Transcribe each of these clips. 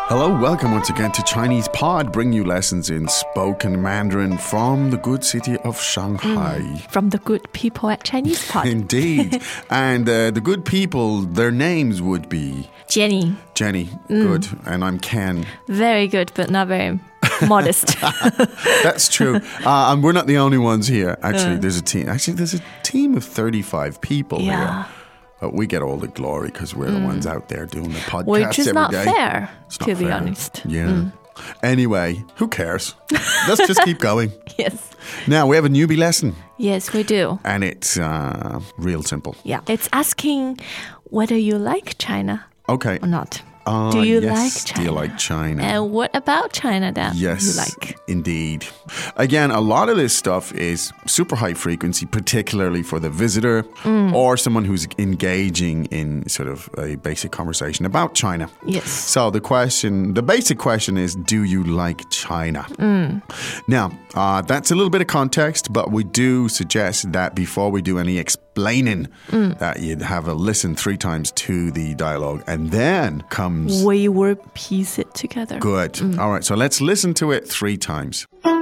Hello, welcome once again to Chinese Pod, bring you lessons in spoken Mandarin from the good city of Shanghai. From the good people at Chinese Pod. Indeed. And the good people, their names would be... Jenny. Good. And I'm Ken. Very good, but not very modest. That's true. And we're not the only ones here. Actually, there's a team of 35 people here. But we get all the glory because we're the ones out there doing the podcast every day. Which is not fair, to be honest. Yeah. Anyway, who cares? Let's just keep going. Yes. Now, we have a newbie lesson. Yes, we do. And it's real simple. Yeah. It's asking whether you like China Okay. or not. Do you like China? Do you like China? And what about China that you like? Indeed. Again, a lot of this stuff is super high frequency, particularly for the visitor or someone who's engaging in sort of a basic conversation about China. Yes. So the basic question is, do you like China? Now, that's a little bit of context, but we do suggest that before we do any explaining, that you'd have a listen 3 times to the dialogue, and then comes... We will piece it together. Good. All right, so let's listen to it 3 times.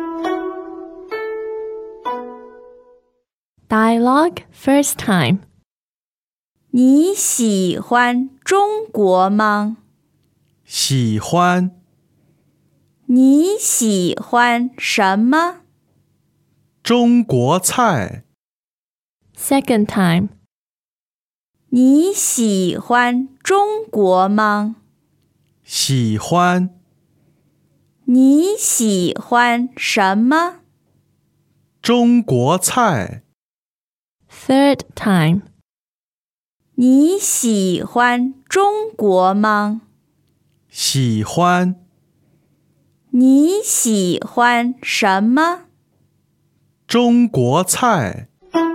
Dialogue first time. 你喜欢中国吗？ 喜欢。 你喜欢什么？ 中国菜。 Second time. 你喜欢中国吗？ 喜欢。 你喜欢什么？ 中国菜。 Third time. 你喜欢中国吗？ 喜欢。 你喜欢什么？ 中国菜。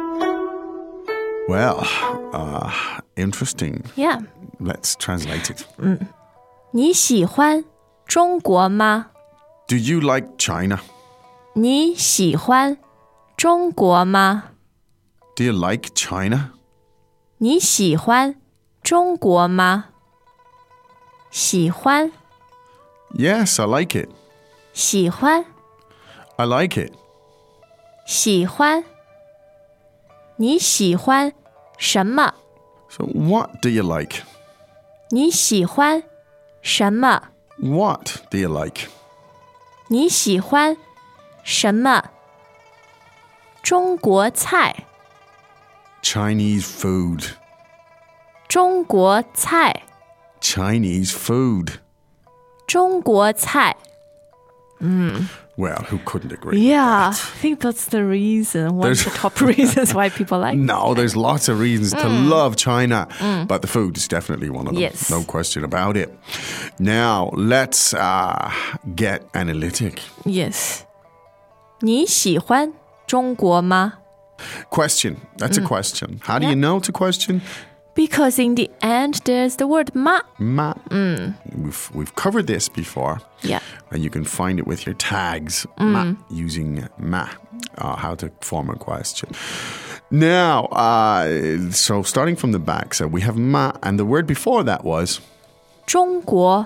Well, interesting. Yeah. Let's translate it. 你喜欢中国吗？ Do you like China? 你喜欢中国吗？ Do you like China? 你喜欢中国吗？喜欢 Yes, I like it. 喜欢 I like it. 喜欢你喜欢什么？ So what do you like? 你喜欢什么？ What do you like? 你喜欢什么？中国菜 Chinese food. 中国菜 Chinese food. 中国菜 Well, who couldn't agree? Yeah, I with that? think that's the reason. One of the top reasons why people like No, there's lots of reasons to love China, but the food is definitely one of them. Yes. No question about it. Now, let's get analytic. Yes. 你喜欢中国吗？ Question. That's a question. How do you know it's a question? Because in the end, there's the word ma. Ma. We've covered this before. Yeah. And you can find it with your tags. Ma, using ma. How to form a question. Now, so starting from the back, so we have ma, and the word before that was? 中国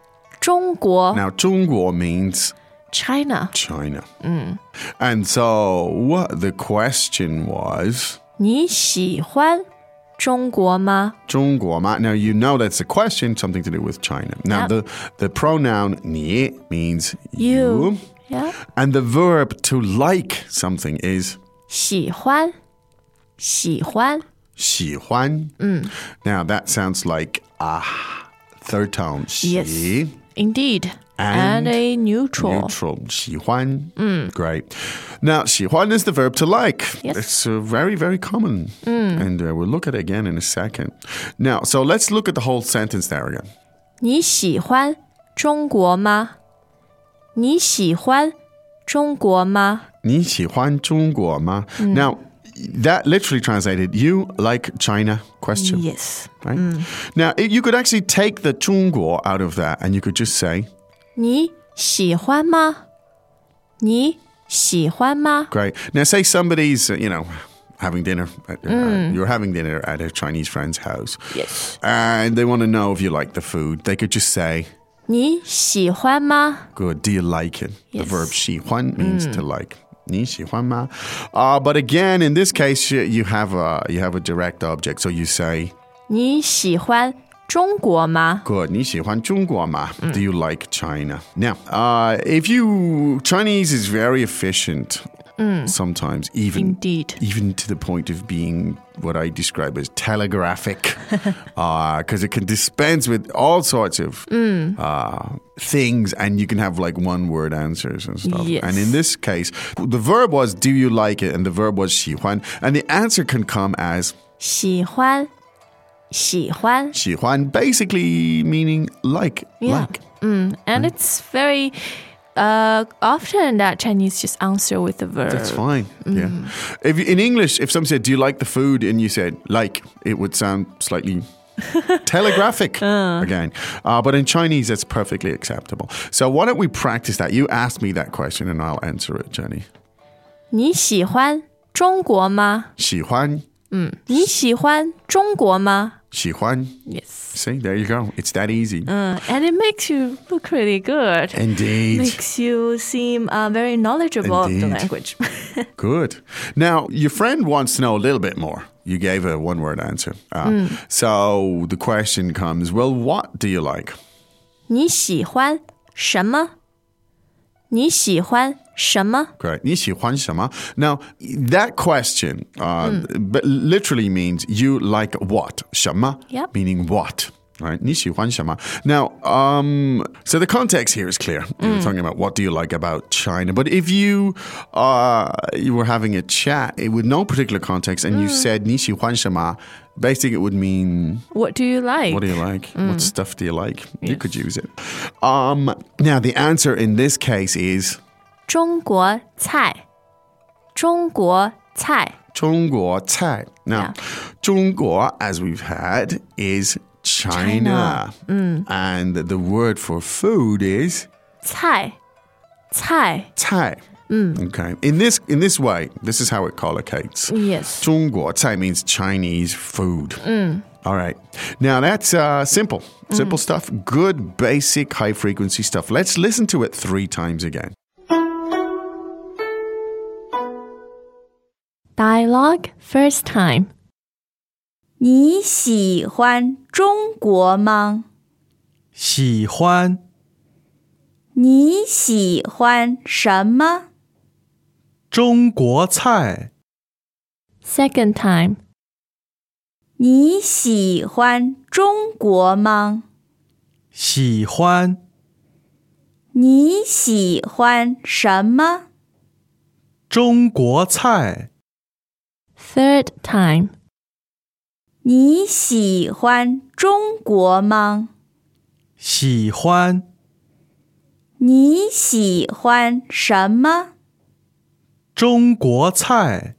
Now, 中国 means? China. China. And so what the question was? 你喜欢中国吗？ 中国吗? Now, you know that's a question, something to do with China. Now, Yep. the pronoun 你 means you. Yeah. And the verb to like something is 喜欢喜欢喜欢. Now, that sounds like third tone. 喜, Yes. Indeed. And a neutral. Neutral. 喜欢. Great. Now, 喜欢 is the verb to like. Yes. It's very, very common. And we'll look at it again in a second. Now, so let's look at the whole sentence there again. 你喜欢中国吗？你喜欢中国吗？ 你喜欢中国吗? Now, that literally translated, you like China? Question. Yes. Right? Now, you could actually take the 中国 out of that and you could just say, 你喜欢吗？你喜欢吗？ great. Now, say somebody's, having dinner. You're having dinner at a Chinese friend's house. Yes. And they want to know if you like the food. They could just say, 你喜欢吗? Good. Do you like it? Yes. The verb 喜欢 means to like. 你喜欢吗? But again, in this case, you have a direct object. So you say, 你喜欢中国吗? good. 你喜欢中国吗? Do you like China? Now, Chinese is very efficient sometimes, Indeed. even to the point of being what I describe as telegraphic, because it can dispense with all sorts of things, and you can have like one-word answers and stuff. Yes. And in this case, the verb was do you like it, and the verb was 喜欢, and the answer can come as 喜欢喜欢喜欢, basically meaning like. Yeah. Like. And it's very often that Chinese just answer with the verb. That's fine. Yeah. In English, if someone said, do you like the food? And you said, like, it would sound slightly telegraphic again. But in Chinese, that's perfectly acceptable. So why don't we practice that? You ask me that question and I'll answer it, Jenny. 你喜欢中国吗? 喜欢, 你喜欢中国吗? 喜欢. Yes. See, there you go. It's that easy. And it makes you look really good. Indeed. Makes you seem very knowledgeable of the Indeed. language. Good. Now, your friend wants to know a little bit more. You gave a one-word answer. So the question comes, well, what do you like? 你喜欢什么? 你喜欢什么? Great. 你喜欢什么? Now, that question literally means you like what? 什么? Yep. Meaning what? Right? 你喜欢什么? Now, so the context here is clear. You're talking about what do you like about China. But if you were having a chat with no particular context and you said 你喜欢什么, basically it would mean... What do you like? What do you like? What stuff do you like? You could use it. Now, the answer in this case is... 中国菜. 中国菜. 中国菜. Now, 中国, as we've had, is China. And the word for food is... 菜. 菜. 菜. Okay. In this way, this is how it collocates. Yes. 中国菜 means Chinese food. All right. Now, that's simple. Simple stuff. Good, basic, high-frequency stuff. Let's listen to it 3 times again. Dialogue first time. 你喜欢中国吗？ 喜欢你喜欢什么？ 中国菜， Second time. 你喜欢中国吗？ 喜欢你喜欢什么？ 中国菜， Third time. 你喜欢中国吗？ 喜欢你喜欢什么？ 中国菜，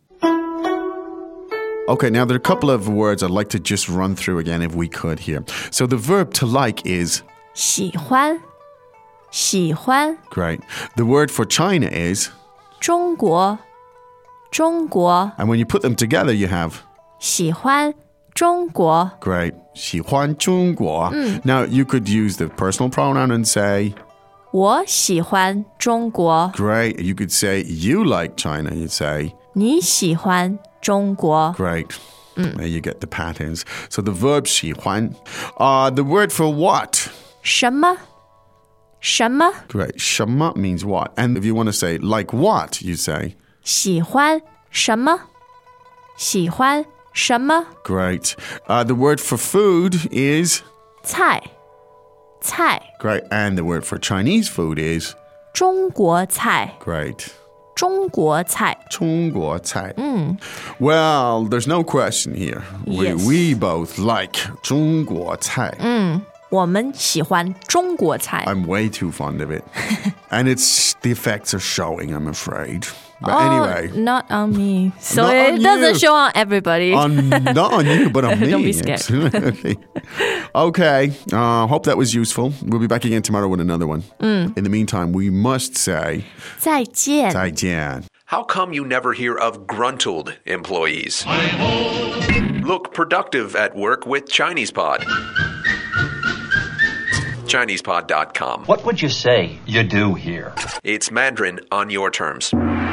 Okay, now there are a couple of words I'd like to just run through again if we could here. So the verb to like is... 喜欢喜欢 Great. The word for China is... 中国中国 And when you put them together, you have... 喜欢中国 Great. 喜欢中国. Now, you could use the personal pronoun and say... 我喜欢中国 Great. You could say you like China. You'd say... 你喜欢中国 Great. There you get the patterns. So the verb 喜欢. The word for what? 什么什么 Great. 什么 means what. And if you want to say like what, you say... 喜欢什么喜欢什么 Great. The word for food is... 菜菜 Great. And the word for Chinese food is... 中国菜 Great. 中国菜中国菜. Well, there's no question here. Yes. We both like 中国菜. 我们喜欢中国菜 I'm way too fond of it. And the effects are showing, I'm afraid. But anyway. Not on me. So Not it on doesn't you. show on everybody. Not on you, but on me. Don't be scared. Okay. Hope that was useful. We'll be back again tomorrow with another one. In the meantime, we must say 再见再见. How come you never hear of gruntled employees? Look productive at work with ChinesePod. ChinesePod.com. What would you say you do here? It's Mandarin on your terms.